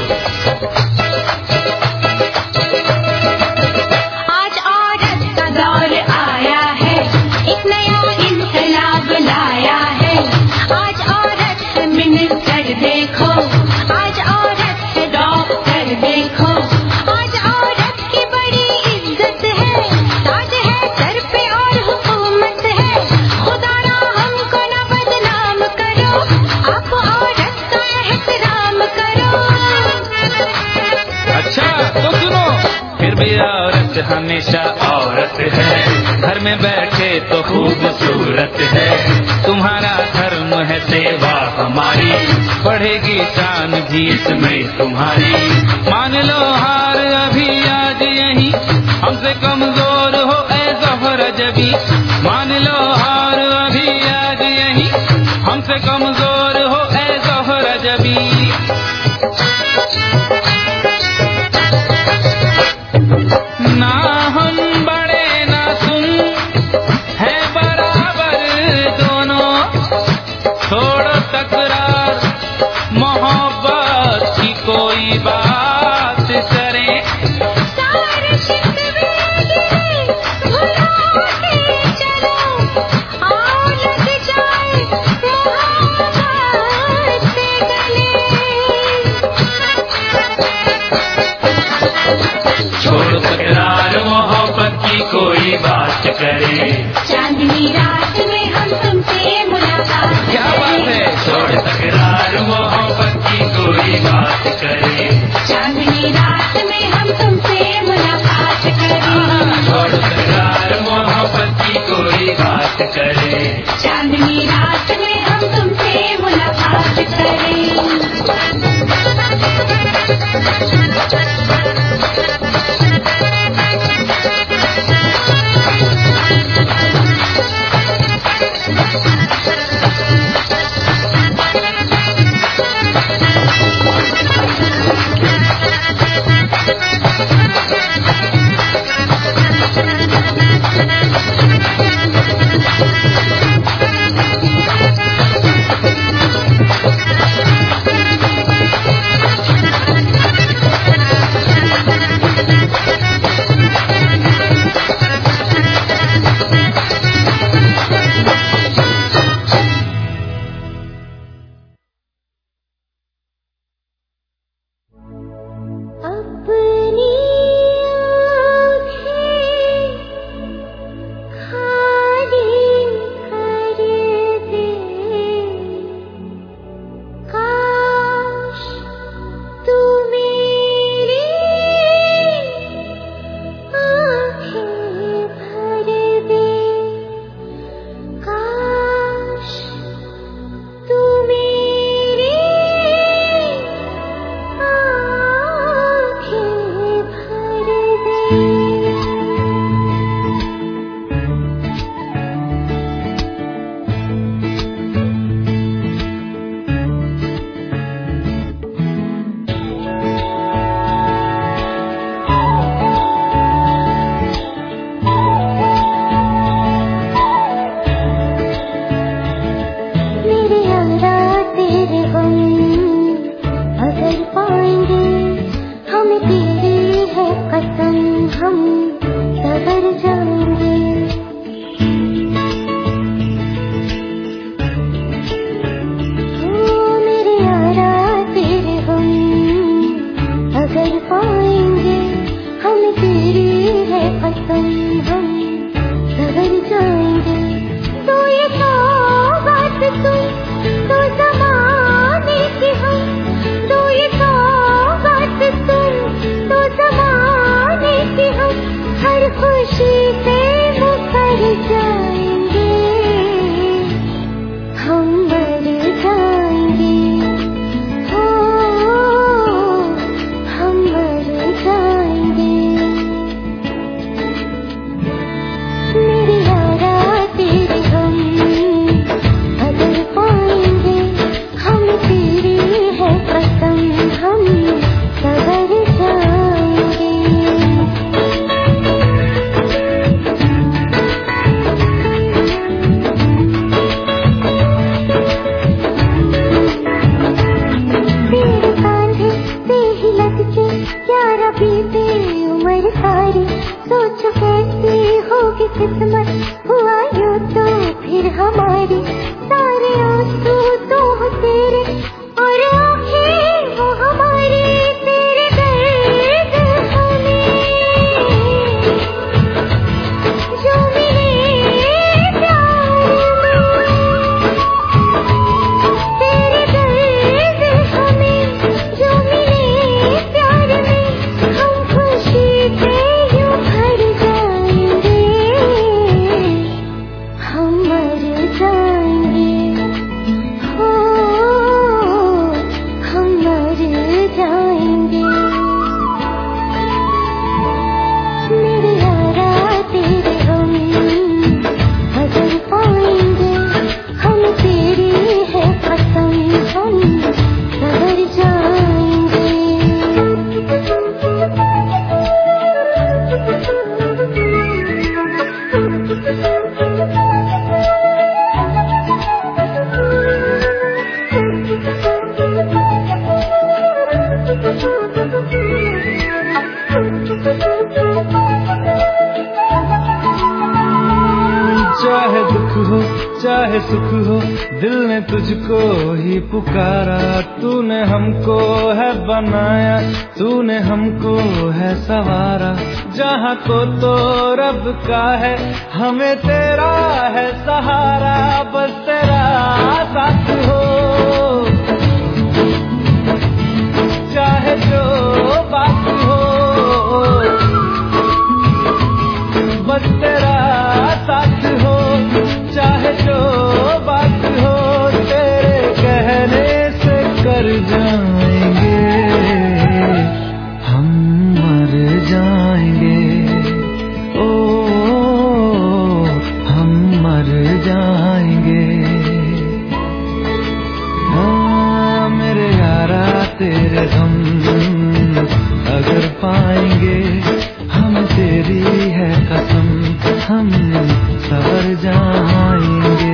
आज औरत का दौर आया है, एक नया इनकलाब लाया है। आज औरत है मिनिस्टर देखो, आज औरत है डॉक्टर देखो। आज औरत की बड़ी इज्जत है, ताज है सर पे और हुकूमत है। खुदा ना हमको ना बदनाम करो, आप औरत का एहतराम करो। अच्छा तो सुनो, फिर भी औरत हमेशा औरत है, घर में बैठे तो खूबसूरत है। तुम्हारा धर्म है सेवा हमारी, बढ़ेगी शान भी इसमें तुम्हारी। मान लो हार अभी आज यही, हमसे कमजोर हो ऐ ज़फ़र जबी। मान लो हार अभी आज यही, हमसे कमजोर हो ऐ ज़फ़र जबी। ना हम बड़े ना तुम है बराबर दोनों, छोड़ो तकरार मोहब्बत की कोई बात से। बात करें, चांदनी रात में हम तुमसे मुलाकात करें। चाहे दुख हो चाहे सुख हो दिल ने तुझको ही पुकारा, तूने हमको है बनाया, तूने हमको है सवारा, जहाँ को तो रब का है हमें तेरा है सहारा, बस तेरा साथ हो चाहे जो बात हो, बस तेरा साथ हो पाएंगे, हम तेरी है कसम, हम सवर जाएंगे।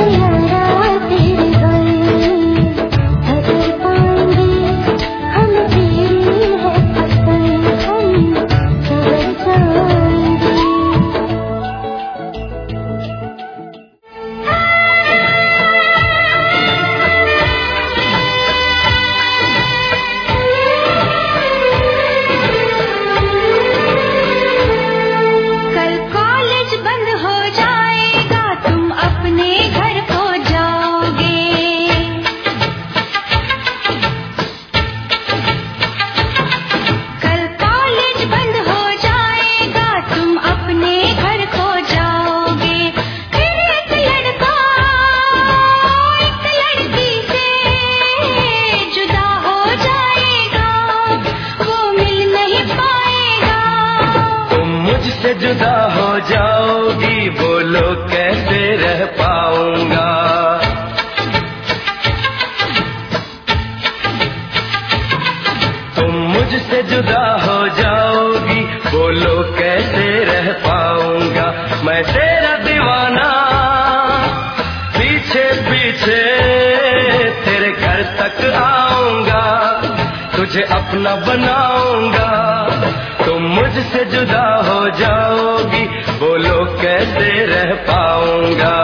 जुदा हो जाओगी, बोलो कैसे रह पाऊंगा। तुम मुझसे जुदा हो जाओगी, बोलो कैसे रह पाऊंगा। मैं तेरा दीवाना, पीछे पीछे तेरे घर तक आऊंगा, तुझे अपना बनाऊंगा। तुम मुझसे जुदा हो जाओगी, बोलो कैसे रह पाऊंगा।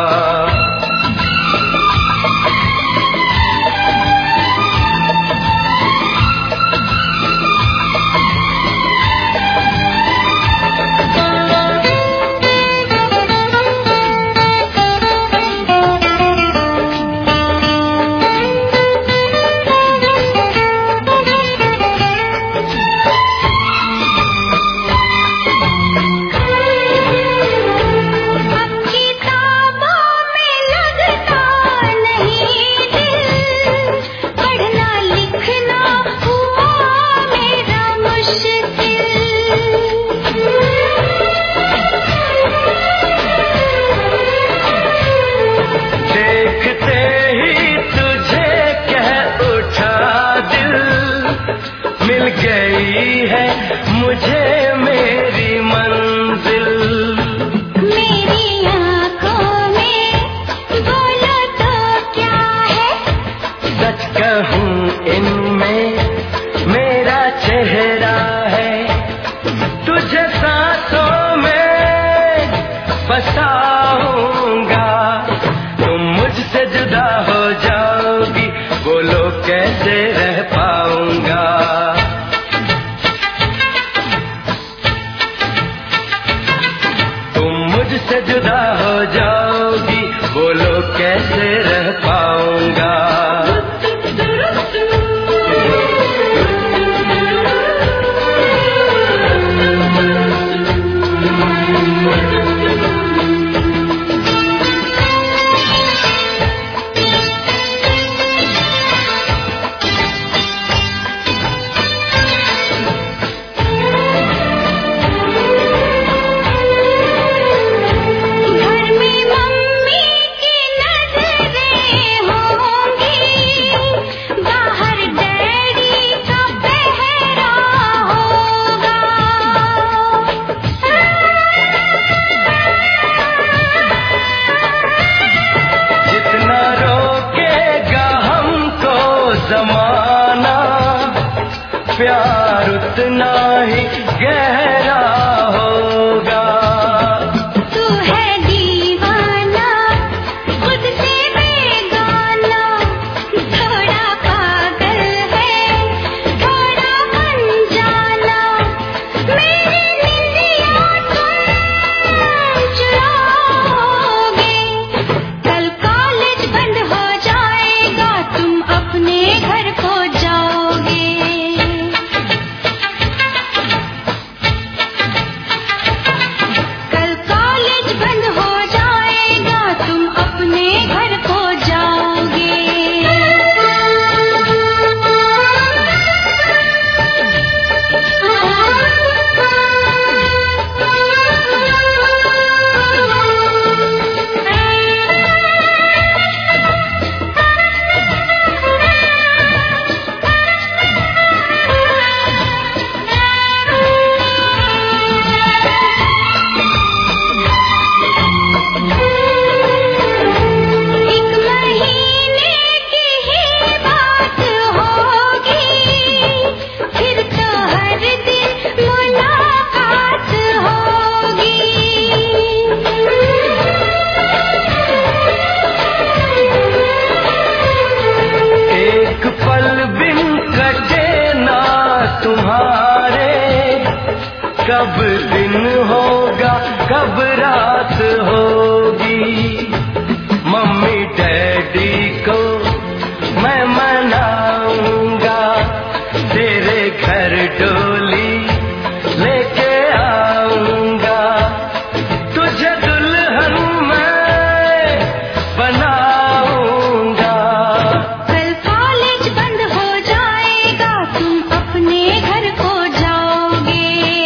कब दिन होगा कब रात होगी, मम्मी डैडी को मैं मनाऊंगा, तेरे घर डोली लेके आऊंगा, तुझे दुल्हन मैं बनाऊंगा। कल कॉलेज बंद हो जाएगा, तुम अपने घर को जाओगे।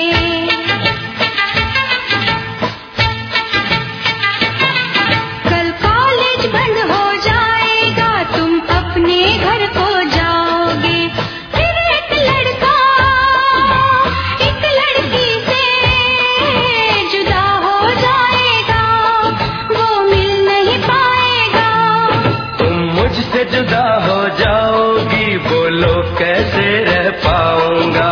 कल कॉलेज बंद हो जाएगा, तुम अपने घर को जाओगे। फिर एक लड़का एक लड़की से जुदा हो जाएगा, वो मिल नहीं पाएगा। तुम मुझसे जुदा हो जाओगी, बोलो कैसे रह पाऊंगा।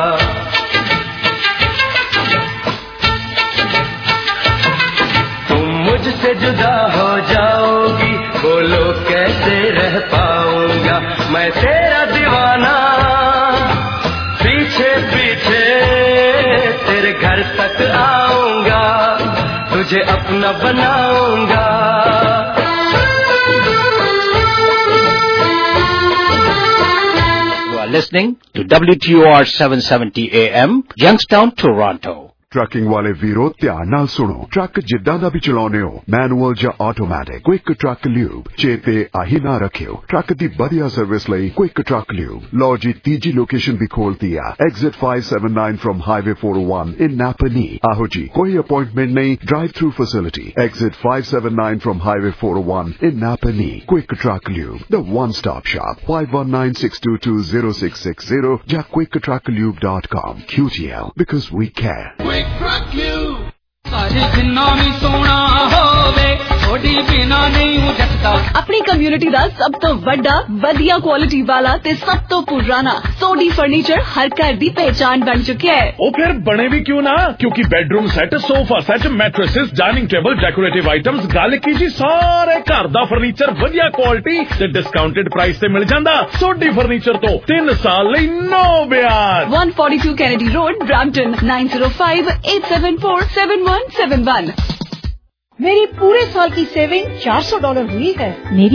तुम मुझसे जुदा हो जाओगी, बोलो कैसे रह पाऊंगा। मैं तेरा दीवाना पीछे पीछे तेरे घर तक आऊंगा, तुझे अपना बनाऊंगा। You are listening to W T O R seven seventy A M, Youngstown, Toronto. Trucking ਵਾਲੇ ਵੀਰੋ ਧਿਆਨ ਨਾਲ ਸੁਣੋ, ਟਰੱਕ ਜਿੱਦਾਂ ਦਾ ਵੀ ਚਲਾਉਨੇ ਹੋ, ਮੈਨੂਅਲ ਜਾਂ ਆਟੋਮੈਟਿਕ, ਕੁਇਕ ਟਰੱਕ ਲਿਊਬ ਚੇਤੇ ਆਹੀ ਨਾ ਰੱਖਿਓ। ਟਰੱਕ ਦੀ ਵਧੀਆ ਸਰਵਿਸ ਲਈ ਕੁਇਕ ਟਰੱਕ ਲਿਊਬ। ਲਓ ਜੀ ਤੀਜੀ ਲੋਕੇਸ਼ਨ ਵੀ ਖੋਲਤੀ ਆ, exit five seventy-nine from highway four oh one in Napanee. ਆਹੋ ਜੀ, ਕੋਈ ਅਪਾਇੰਟਮੈਂਟ ਨਹੀਂ, drive through facility. Exit five seventy-nine from highway four oh one in Napanee. Quick truck lube, the one stop shop, five one nine six two two zero six six zero ਜਾਂ quick truck lube dot com। Q T L, because we care। ਸਾਰੀ ਜਿੰਨਾ ਵੀ ਸੋਹਣਾ ਹੋਵੇ, ਥੋੜੀ ਬਿਨਾ ਨਹੀਂ ਉਜਟਦਾ। ਆਪਣੀ ਕਮਿਊਨਿਟੀ ਦਾ ਸਭ ਤੋਂ ਵੱਡਾ, ਵਧੀਆ ਕੁਆਲਿਟੀ ਵਾਲਾ ਤੇ ਸਭ ਤੋਂ ਪੁਰਾਣਾ ਸੋਡੀ ਫਰਨੀਚਰ ਹਰ ਘਰ ਦੀ ਪਹਿਚਾਨ ਬਣ ਚੁੱਕਿਆ ਹੈ। ਉਹ ਫਿਰ ਬਣੇ ਵੀ ਕਿਉਂ ਨਾ, ਕਿਉਂਕਿ bedroom set, sofa set, mattresses, dining table, decorative items, ਗੱਲ ਕੀ ਜੀ, ਸਾਰੇ ਘਰ ਦਾ ਫਰਨੀਚਰ ਵਧੀਆ ਕੁਆਲਿਟੀ ਤੇ ਡਿਸਕਾਊਂਟਡ ਪ੍ਰਾਈਸ ਤੇ ਮਿਲ ਜਾਂਦਾ। ਸੋਡੀ ਫਰਨੀਚਰ ਤੋਂ ਤਿੰਨ ਸਾਲ ਲਈ ਨੋ ਬਿਆਜ। one forty-two Kennedy Road, Brampton, nine zero five eight seven four seven one seven one। मेरी पूरे साल की सेविंग चार सौ डॉलर हुई है। मेरी